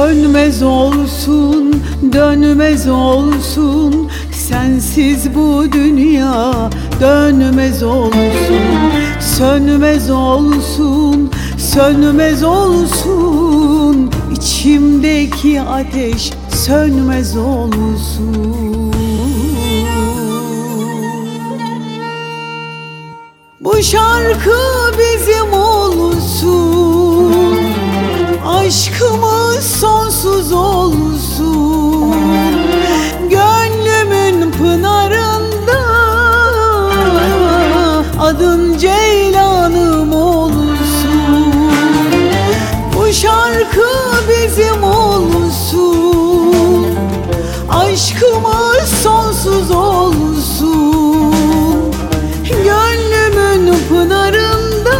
Sönmez olsun, dönmez olsun, sensiz bu dünya dönmez olsun. Sönmez olsun, sönmez olsun, içimdeki ateş sönmez olsun. Bu şarkı bizim olsun, aşkımız sonsuz olsun. Gönlümün pınarında adın Ceylanım olsun. Bu şarkı bizim olsun, aşkımız sonsuz olsun. Gönlümün pınarında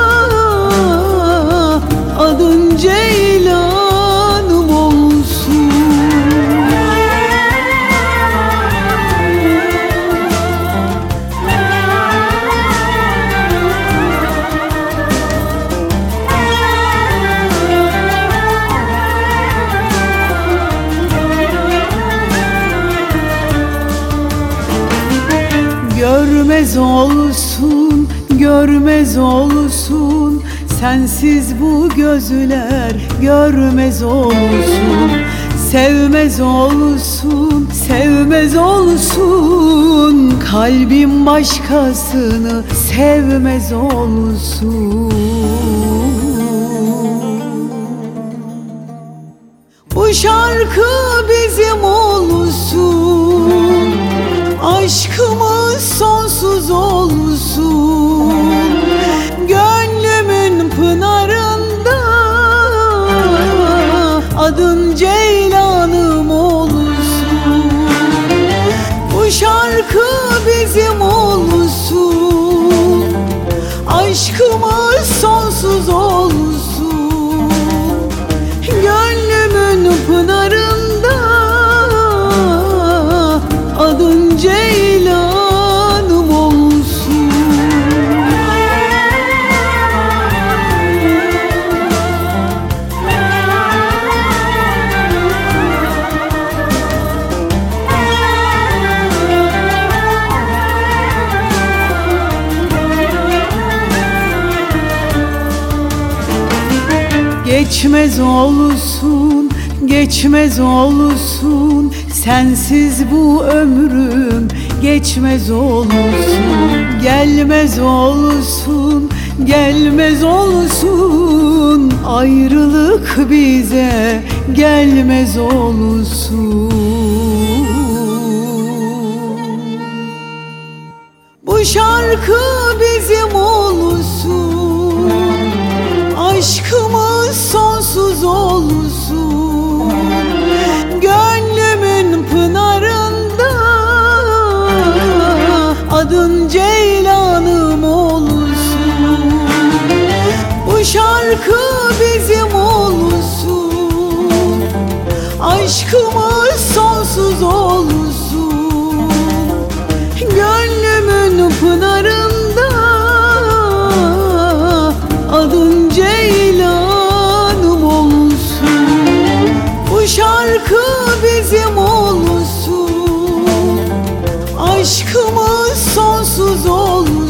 adın Ceylanım olsun. Görmez olsun, görmez olsun, sensiz bu gözler görmez olsun. Sevmez olsun, sevmez olsun, kalbim başkasını sevmez olsun. Bu şarkı bizim olsun, aşkımız sonsuz olsun. Gönlümün pınarında adın Ceylanım olsun. Bu şarkı bizim olsun, aşkımız sonsuz olsun. Gönlümün pınarında adın Ceylanım olsun. Geçmez olsun, geçmez olsun, sensiz bu ömrüm geçmez olsun. Gelmez olsun, gelmez olsun, ayrılık bize gelmez olsun. Bu şarkı bizim olsun, aşkımız sonsuz olsun. Gönlümün pınarında adın Ceylanım olsun. Bu şarkı bizim olsun, aşkımız sonsuz olsun. Gönlümün pınarında adın Ceylanım olsun. Bu şarkı bizim olsun, aşkımız sonsuz olsun.